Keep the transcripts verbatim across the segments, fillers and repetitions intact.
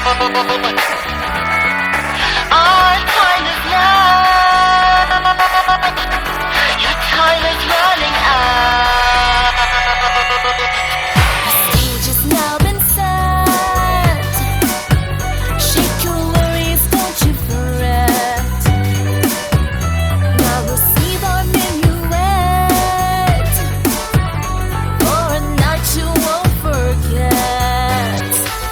Our time is now. Your time is running out. The stage has now been set. Shake your worries, don't you fret. Now receive our minuet for a night you won't forget.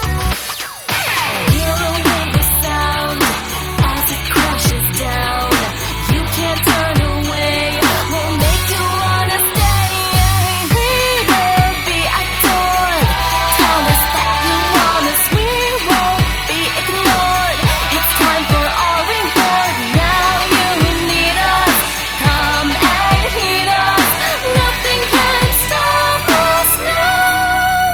Hear away the sound as it crashes down. You can't turn away, we'll make you wanna stay. We will be adored. Tell us that you want us, we won't be ignored. It's time for our reward. Now you need us, come and heed us. Nothing can stop us now.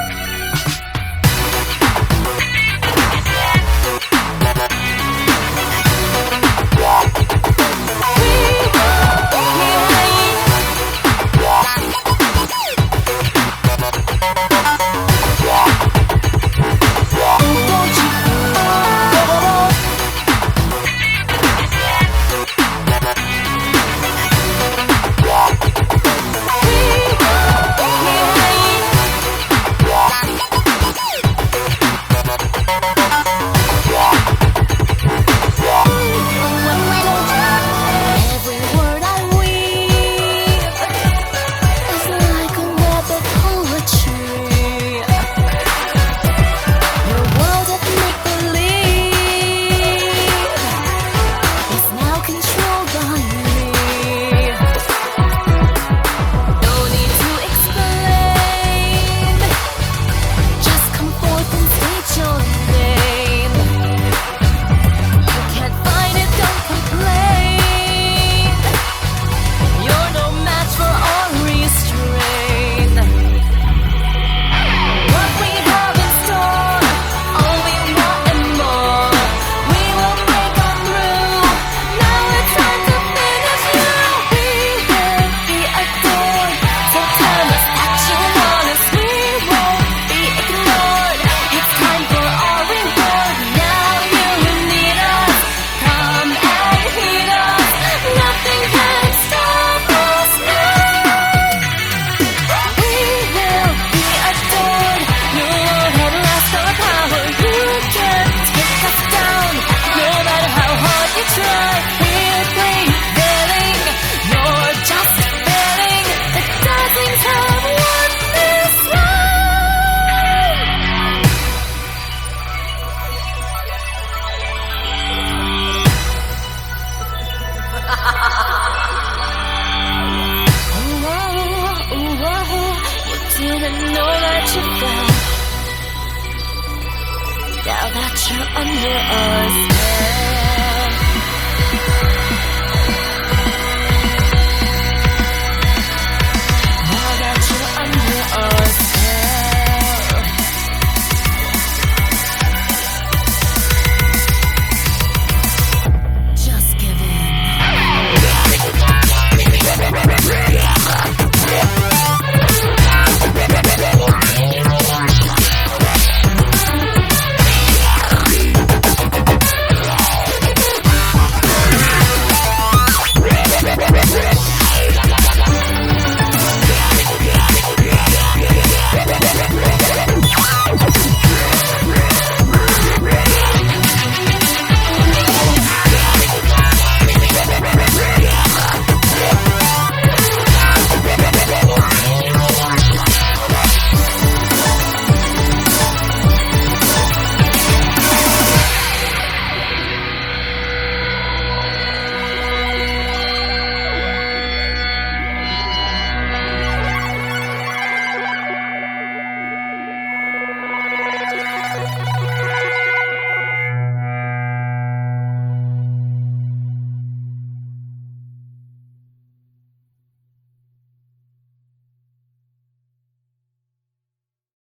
We will be Don't you fall. Every word I weave is like a web of poetry. Your world of make-believe is now controlled by me. No need to explain. Just come forth and state your name. You can't find it, don't complain. You're no match for our restraint. What we have in store, all we want and more. We will break on through. Now it's time to finish you. We will be adored. So tell us that you want us. We won't be ignored. It's time for our reward. Now you need us. Come and heed us. Nothing can stop us now. We will be adored. No one had lost our power. You can't take us down. No matter how hard you try, we're prevailing. You're just failing. The Dazzlings have won this round. Ooh, oh, ooh, oh, you didn't know that you fell. Now that you're under our spell.